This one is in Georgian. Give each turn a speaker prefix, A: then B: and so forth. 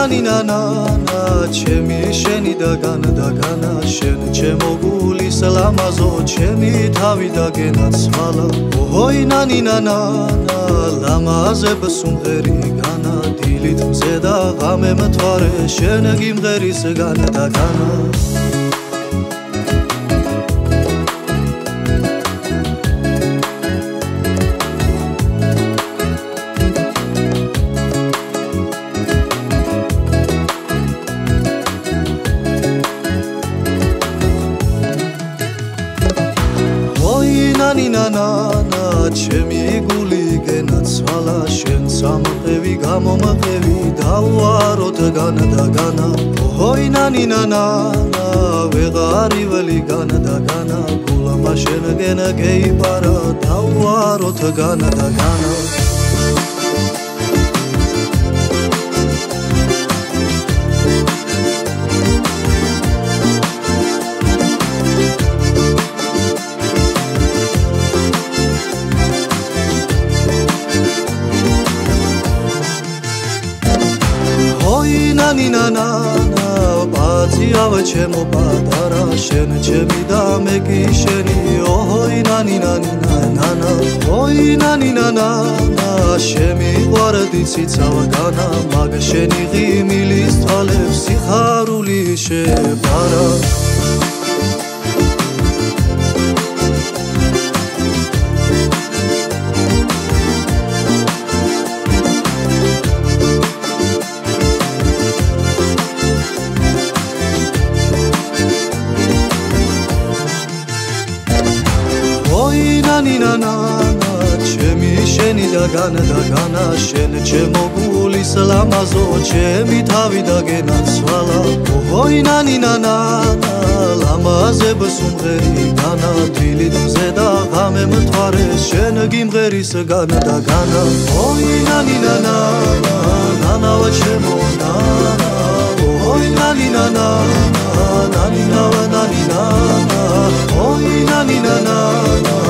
A: ნანა ჩემი შენი და განა შენ ჩემო გულის ლამაზო ჩემი თავი და გენაცვალა ოჰოი ნანა ლამაზებ სუმღერი განა დილით მზე და ღამე მთვარე შენ გიმღერის განა და განა ნანა ჩემი გული გენაცვალა შენ სამყევი გამომყევი დავუაროთ განა და განა ოჰოი ნანა ვეღარიველი განა და განა გულმა შენ გენა გეიპარა დავუაროთ განა და განა ნანა პაციავ ჩემო პატარა შენ ჩემი და მე კი შენი ოჰოი ნანა ოი ნანა შემიყვარდი ციცავ განა მაგ შენი ღიმილის თვალებს სიხარული შეფარა ნანა ჩემი შენი და განა შენ ჩემო გულის ლამაზო ჩემი თავი და გენაცვალა ოჰოი ნანა ლამაზებ სუმღერი განა დილით მზე და ღამე მთვარე შენ გიმღერის განა და განა ოი ნანა ჩემო ნანა ოი ნანა ოი ნანა